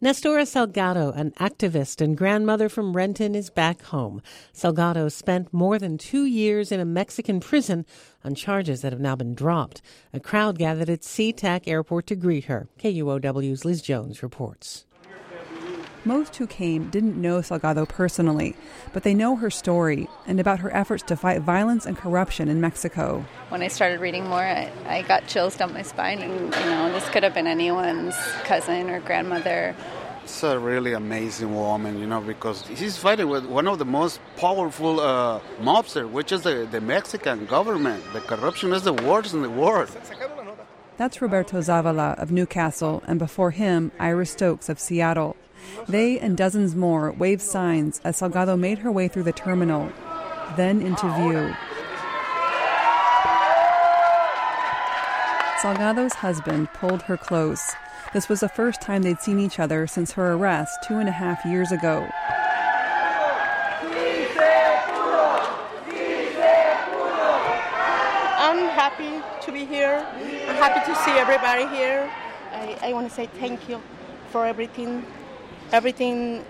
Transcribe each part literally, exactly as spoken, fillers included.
Nestora Salgado, an activist and grandmother from Renton, is back home. Salgado spent more than two years in a Mexican prison on charges that have now been dropped. A crowd gathered at SeaTac Airport to greet her. K U O W's Liz Jones reports. Most who came didn't know Salgado personally, but they know her story and about her efforts to fight violence and corruption in Mexico. When I started reading more, I, I got chills down my spine, and you know, this could have been anyone's cousin or grandmother. It's a really amazing woman, you know, because she's fighting with one of the most powerful uh, mobsters, which is the, the Mexican government. The corruption is the worst in the world. That's Roberto Zavala of Newcastle, and before him, Iris Stokes of Seattle. They and dozens more waved signs as Salgado made her way through the terminal, then into view. Salgado's husband pulled her close. This was the first time they'd seen each other since her arrest two and a half years ago. I'm happy to be here. I'm happy to see everybody here. I, I want to say thank you for everything. Everything.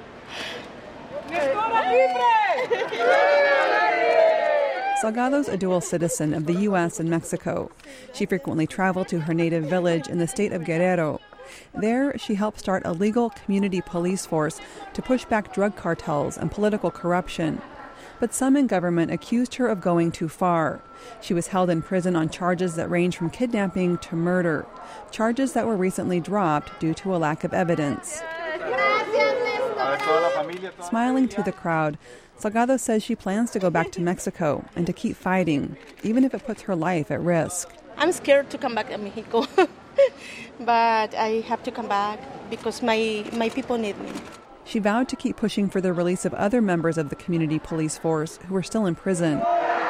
Salgado's a dual citizen of the U S and Mexico. She frequently traveled to her native village in the state of Guerrero. There, she helped start a legal community police force to push back drug cartels and political corruption. But some in government accused her of going too far. She was held in prison on charges that range from kidnapping to murder, charges that were recently dropped due to a lack of evidence. Smiling to the crowd, Salgado says she plans to go back to Mexico and to keep fighting, even if it puts her life at risk. I'm scared to come back to Mexico, but I have to come back because my, my people need me. She vowed to keep pushing for the release of other members of the community police force who are still in prison.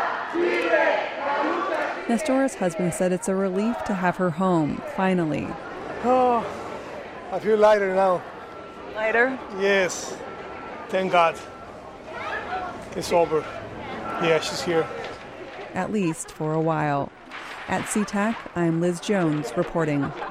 Nestora's husband said it's a relief to have her home, finally. Oh, I feel lighter now. Lighter? Yes. Thank God. It's over. Yeah, she's here. At least for a while. At SeaTac, I'm Liz Jones reporting.